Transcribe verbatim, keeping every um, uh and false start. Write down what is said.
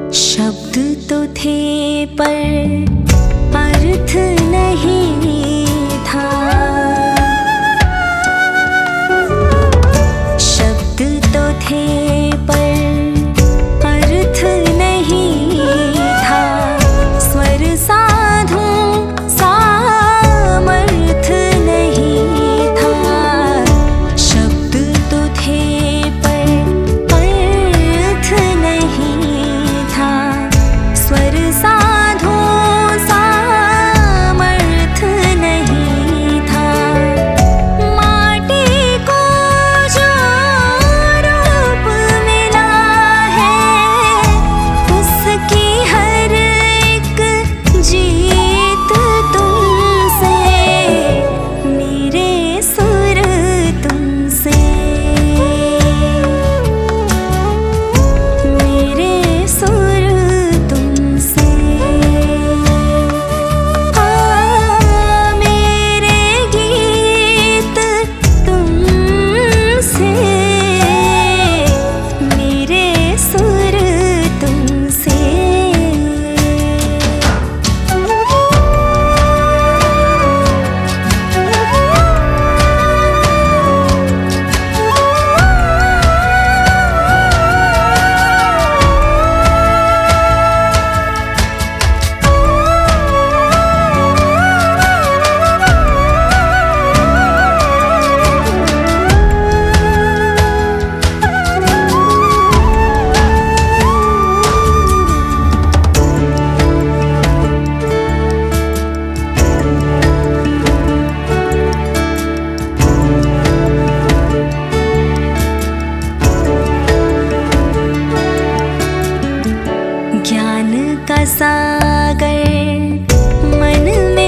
शब्द तो थे पर अर्थ नहीं था। शब्द तो थे पर अर्थ नहीं था। स्वर साधूं सामर्थ नहीं था। शब्द तो थे पर अर्थ नहीं था। स्वर साधूं सामर्थ नहीं था। माटी को जो रूप मिला है, उसकी हर एक जीत तुमसे। मेरे सुर तुमसे, मेरे सुर तुमसे। हाँ, मेरे गीत तुमसे, मेरे सुर तुमसे। ज्ञान का सागर मन में